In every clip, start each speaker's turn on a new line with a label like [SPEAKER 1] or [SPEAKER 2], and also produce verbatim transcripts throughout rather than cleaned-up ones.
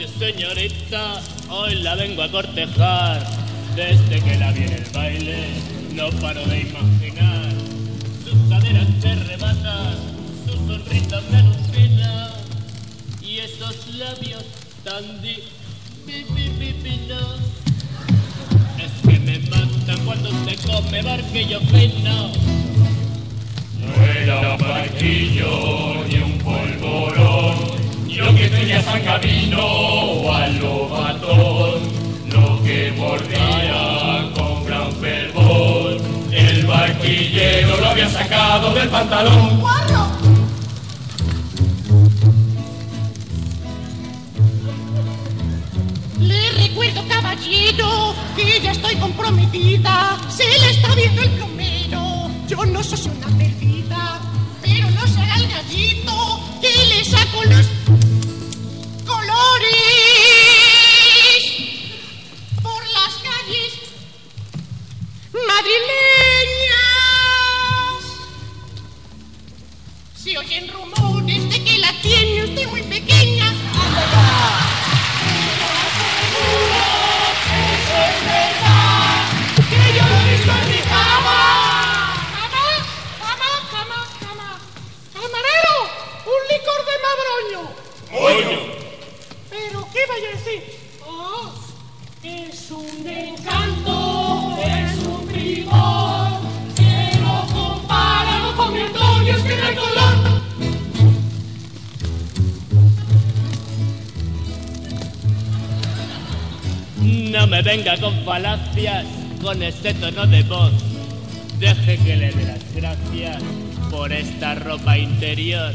[SPEAKER 1] noches, señorita, hoy la vengo a cortejar. Desde que la vi en el baile, no paro de imaginar. Sus caderas te arrebatan, su sonrisa me alucina. Y esos labios tan di... Pi, pi, pi, pi, no. Es que me matan cuando se come barquillo fino.
[SPEAKER 2] No era un barquillo ni un polvorón, yo que tenía San Camino o al Lobatón, lo que mordía con gran fervor, el barquillero lo había sacado del pantalón.
[SPEAKER 3] ¡Guarro! Le recuerdo, caballero, que ya estoy comprometida. Se le está viendo el plomero. Yo no soy una perdida, pero no será el gallito que le saco los colores por las calles madrileñas. Se oyen rumores de que la tiene usted muy pequeña. Eso es verdad, que yo lo he visto en mi cama. Cama, cama, cama, cama. Camarero, un licor de madroño.
[SPEAKER 2] ¡Moño!
[SPEAKER 3] Pero, ¿qué vaya a decir? Oh, es un encanto, es un primor, que no compara con mi Antonio, es que no hay color.
[SPEAKER 1] No me venga con falacias, con ese tono de voz. Deje que le dé las gracias por esta ropa interior.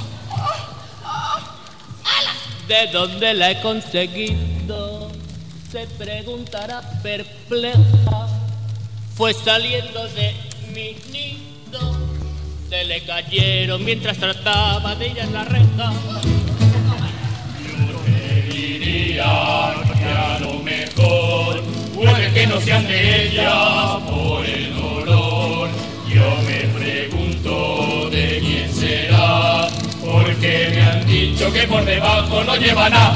[SPEAKER 1] ¿De dónde la he conseguido? Se preguntará perpleja. Fue saliendo de mi nido, se le cayeron mientras trataba de ir a la reja.
[SPEAKER 2] Yo te diría que a lo mejor puede que no sean de ella por el olor. Yo me pregunto de quién será, porque me han dicho que por debajo no lleva nada.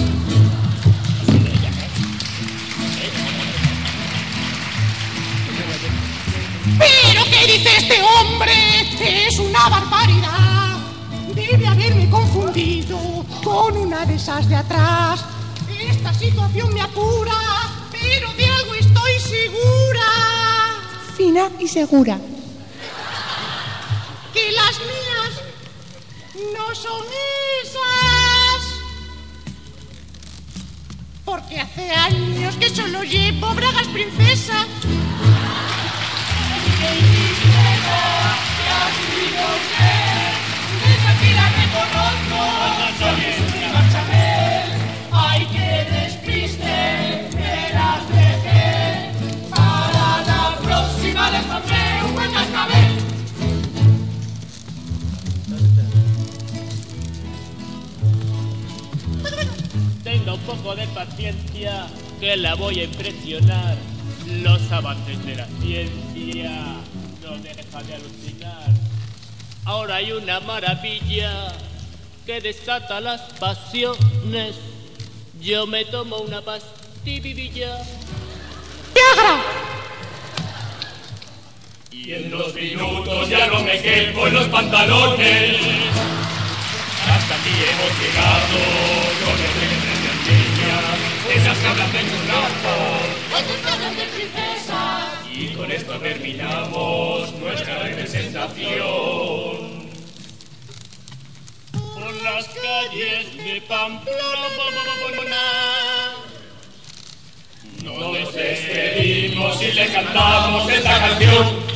[SPEAKER 3] ¿Pero qué dice este hombre? Es una barbaridad. Debe haberme confundido con una de esas de atrás. Esta situación me apura, pero de algo estoy segura.
[SPEAKER 4] Fina y segura.
[SPEAKER 3] Que las mías no son esas. Porque hace años que solo llevo bragas princesa. Desde que la reconozco, soy una Chanel. Ay, que despiste, me las dejé. Para la próxima les pondré un buen cascabel.
[SPEAKER 1] Tenga un poco de paciencia, que la voy a impresionar. Los avances de la ciencia no dejan de alucinar. Ahora hay una maravilla que desata las pasiones. Yo me tomo una pastilla.
[SPEAKER 3] ¡Viagra!
[SPEAKER 2] Y en dos minutos ya no me quepo en los pantalones. Hasta aquí hemos llegado con el tren de niña, esas que hablan de un campo.
[SPEAKER 3] ¡Otros que hablan de princesa!
[SPEAKER 2] Y con esto terminamos nuestra representación.
[SPEAKER 1] Por las calles de Pamplona
[SPEAKER 2] nos despedimos y le cantamos esta canción.